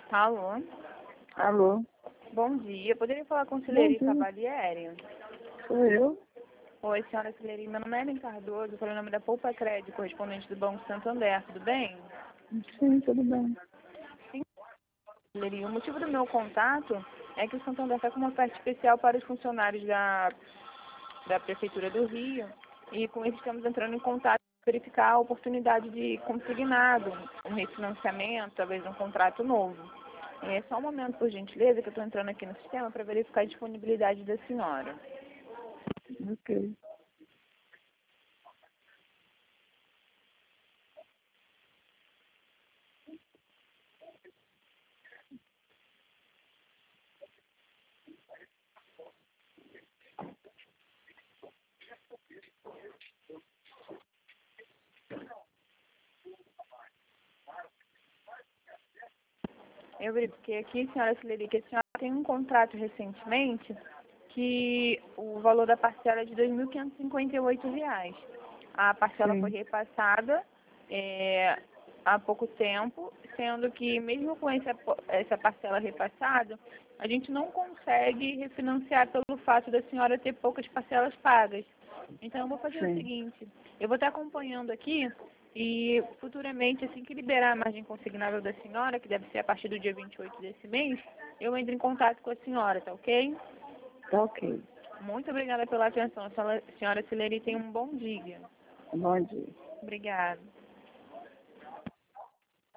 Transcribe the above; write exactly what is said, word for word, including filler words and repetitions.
Alô? Alô? Bom dia. Poderia falar com Bom Cileri dia. Cavalieri? Sou eu? Oi, senhora Cileri. Meu nome é Ellen Cardoso, pelo nome da Poupa Crédito, correspondente do Banco Santander. Tudo bem? Sim, tudo bem. Sim, Cileri. O motivo do meu contato é que o Santander está com uma oferta especial para os funcionários da, da Prefeitura do Rio. E com isso estamos entrando em contato para verificar a oportunidade de consignado, um refinanciamento, talvez um contrato novo. É só um momento, por gentileza, que eu estou entrando aqui no sistema para verificar a disponibilidade da senhora. Ok. Eu verifiquei aqui, senhora Cileri, que a senhora tem um contrato recentemente que o valor da parcela é de dois mil quinhentos e cinquenta e oito reais. A parcela foi Sim. repassada é, há pouco tempo, sendo que mesmo com essa, essa parcela repassada, a gente não consegue refinanciar pelo fato da senhora ter poucas parcelas pagas. Então, eu vou fazer o Sim. seguinte, eu vou estar acompanhando aqui e futuramente, assim que liberar a margem consignável da senhora, que deve ser a partir do dia vinte e oito desse mês, eu entro em contato com a senhora, tá ok? Tá ok. Muito obrigada pela atenção. A senhora Cileri, tenha um bom dia. Bom dia. Obrigada.